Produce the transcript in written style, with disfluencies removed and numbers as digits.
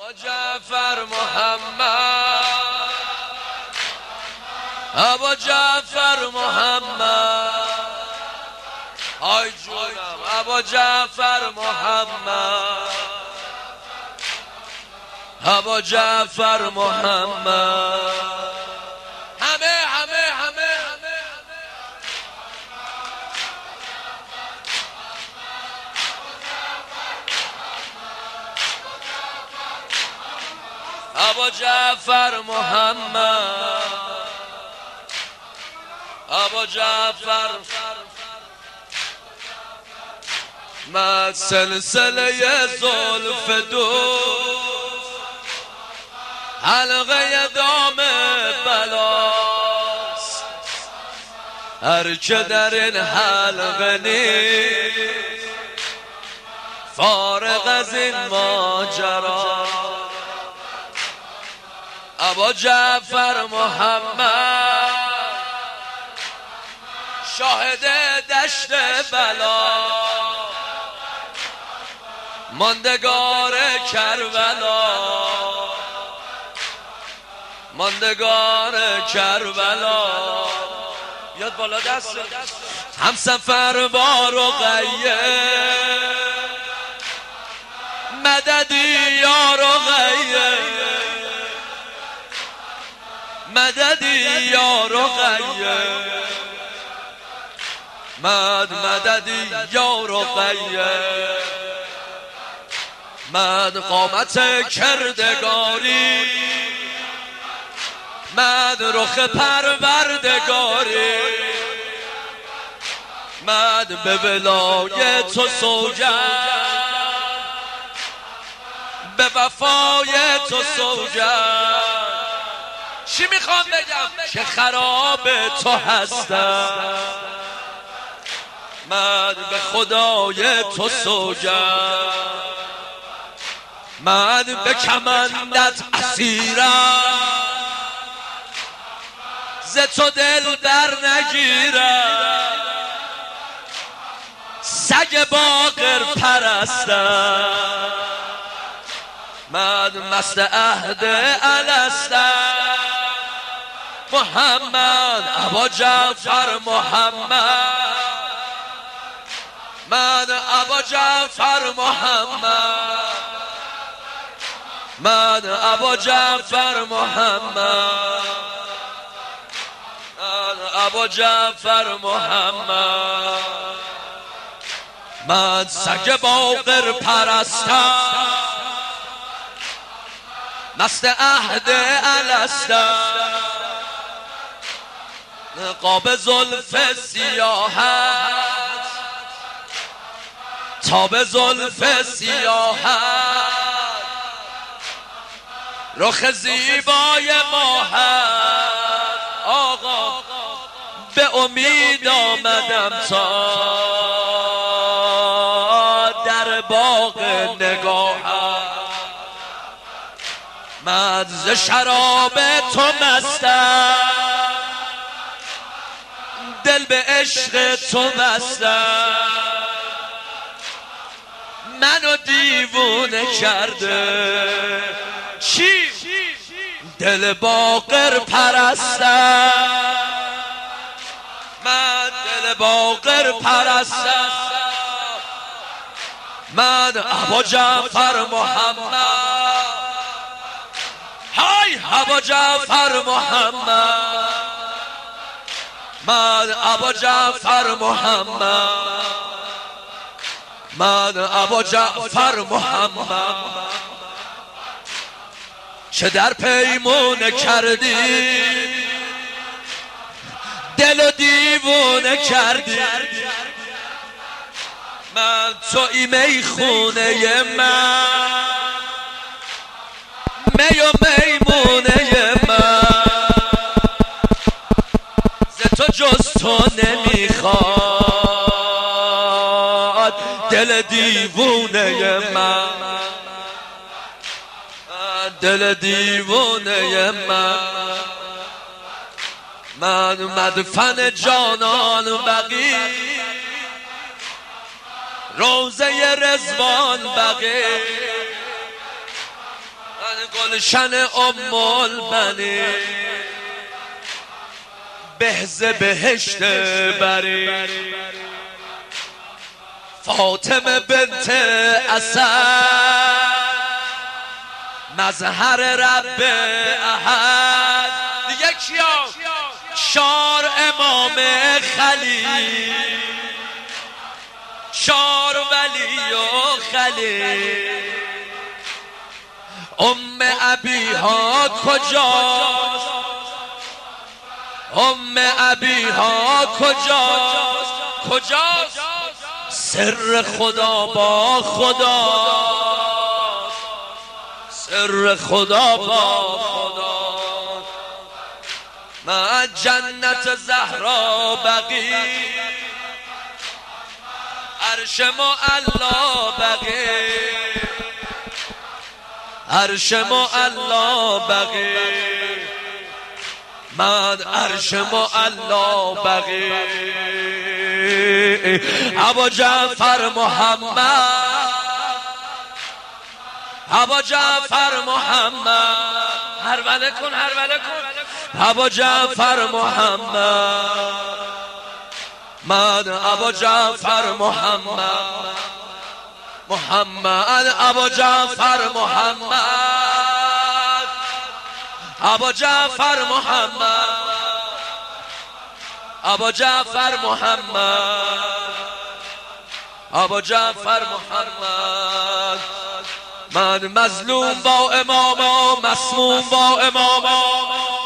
جعفر محمد، ابا جعفر محمد، آی جونم ابا جعفر محمد، ابا جعفر محمد. همه ابا جعفر محمد، ابا جعفر مد سلسله زلف دوست، حلقه دام بلاست، هر که در این حلقه نیست فارغ از این ماجرا. ابا جعفر محمد شاهد دشت بلا، ماندگار کربلا، ماندگار کربلا. بیاد بالا دست هم سفر با رقیه، مددی یا رقیه، مددی یا رقیه، مددی یا رقیه. مد قامت کردگاری، مد رخ پروردگاری، مد به ولای تو سوگند، به وفای تو سوگند. چی میخوام بگم که خراب تو هستم، من به خدای تو سوگند، من به کمندت اسیرم، ز تو دل در نگیرم، سگ باقر پرستم، من مست عهد الستم. محمد ابا جعفر محمد، من ابا جعفر محمد، من ابا جعفر محمد، من ابا جعفر محمد. من سگ باقر پرستم، مست عهد الستم، نقاب زلف سیاهت، تاب زلف سیاهت، رخ زیبای ماهت. آقا به امید آمدم تا در باغ نگاهت، من ز شراب تو مستم، دل به عشق تو مستم، منو دیوونه کرده چی؟ دل باقر پرستم، من دل باقر پرستم. من ابا جعفر محمد، های ابا جعفر محمد، من ابا جعفر محمد، من ابا جعفر محمد. چه در پیمونه کردی، دل و دیوونه کردی، من توی میخونه من، می و میمونه من، ز تو جز تو نمیخواد دل دیوونه من، دل دیوونه من. من مدفن جانان بقی، روزه رضوان بقی، گلشن ام البنی بهز بهشت بری فاطمه بنت اسد مظهر رب احد دیگه کیا؟ چار امام خلیل چار ولی و خلیل ام ابیها کجاست؟ ام ابیها کجاست؟ کجاست؟ سر خدا با خدا سر خدا با خدا من جنت زهرا بقی عرش معلا بقی عرش معلا بقی من عرش معلا بقی ابا جعفر محمد ابا جعفر محمد هروله کن هروله کن ابا جعفر محمد من ابا جعفر محمد محمد ابا جعفر محمد ابا جعفر محمد ابا جعفر محمد ابا جعفر محمد من مظلوم با اماما مسموم با اماما